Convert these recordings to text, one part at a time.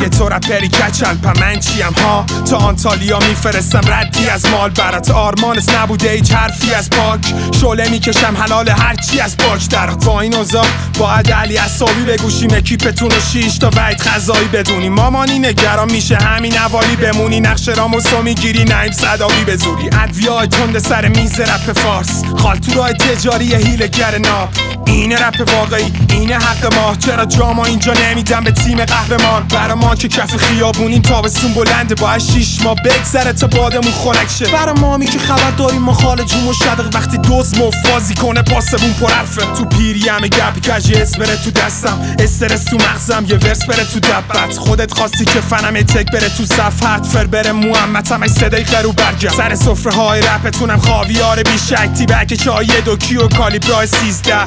اگه تو رپری کچل پا من چیم ها؟ تا آنتالیا میفرستم ردی از مال برات، آرمانت نبوده هیچ حرفی از پاک، شعله میکشم حلال هرچی از باک درات. با این اوضاع باید علی عصابی بگوشیم اکیپتون و 6 تا وحید خزایی بدونی، مامانی نگران میشه همین حوالی بمونی، نقش راموسو میگیری نعیم صداوی به زوری، ادویای تند سر میز رپ فارس، خالتورای تجاری هیلگر ناب. اینه رپ واقعی، اینه حق ما، چرا جاما اینجا نمیدن به تیم قهرمان؟ برا ما که کف خیابونیم تابستون بلنده، باید 6 ماه بگذره تا بادمون خنک شه. برا مامی که خبر داریم ما خال جون مشتق، وقتی دوز مفازی کنه پاسمون پر حرفه، تو پیری همه گپی کج اس بره تو دستم، استرس تو مغزم یه ورس بره تو دبت، خودت خواستی که فنم تک بره تو صفحت، فر بره محمدم ای صدای خرو برگرد، سر سفره های رپتونم خاویار بیشک، تیبک چای دوکی و کالیبرای 13،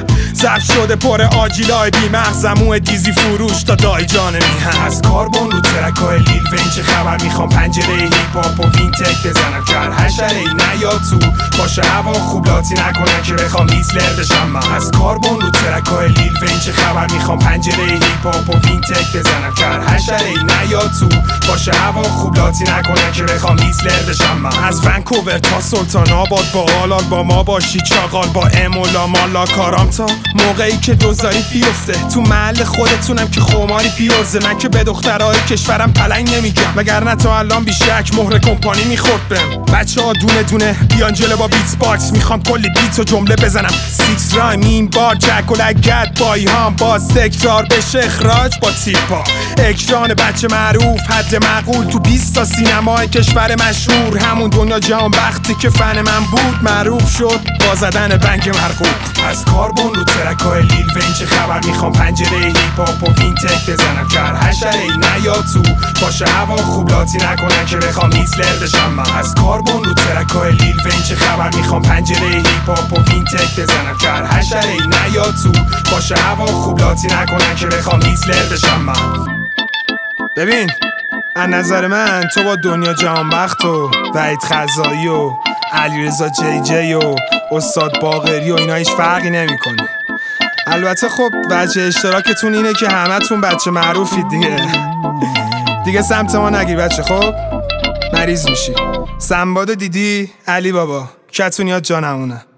ظرف شده پر آجیلای بی مغزمو دیزی فروش تا دای جان میهن. از کاربون رو ترکای لیل وین چه خبر؟ میخوام پنجره هیپ هاپ و وینتک بزنم که حشره ای نیاد تو باشه هوا خوب لاتی نکنن که بخوام هیتلر بشم من. از کاربون رو ترکای لیل وین چه خبر؟ میخوام پنجره هیپ هاپ و وینتک بزنم که حشره ای نیاد تو باشه هوا خوب لاتی نکنن که بخوام هیتلر بشم من. از ونکوور تا سلطان آباد با آلال با ما باشی چاقال با امولا مالا کارام تا موقعی که دوزاری بیفته تو محل خودتونم که خماری پیوزه. من که به دخترهای کشورم پلنگ نمیگم وگرنه تا الان بیشک مهر کمپانی میخورد بهم. بچه ها دونه دونه بیان جلو با بیت باکس، میخوام کلی بیت و جمله بزنم 6 رایم این بار جک و لگت بای هم باز تکرار بشه اخراج با تیپا. اکران بچه معروف حد معقول تو 20 تا سینمای کشور مشهور، همون دنیا جهان وقتی که فن من بود معروف شد با زدن بنک مرغوب. از کاربون رو ترکای لیل وین چه خبر؟ میخوام پنجره هیپ هاپ و وینتک بزنم که حشره ای نیاد تو باشه هوا خوب لاتی نکنن که بخوام هیتلر بشم من. از کاربون رو ترکای لیل وین چه خبر؟ میخوام پنجره هیپ هاپ و وینتک بزنم که حشره ای نیاد تو باشه هوا خوب لاتی نکنن که بخوام هیتلر بشم من. ببین از نظر من تو با دنیا جهانبخت و وحید خزایی و علیرضا جی جی و استاد باقری و اینا هیچ فرقی نمیکنه. البته خب وجه اشتراکتون اینه که همتون بچه معروفید دیگه سمت ما نگیر بچه، خب مریض میشی. سنبادو دیدی؟ علی بابا کتونیات جانمونه.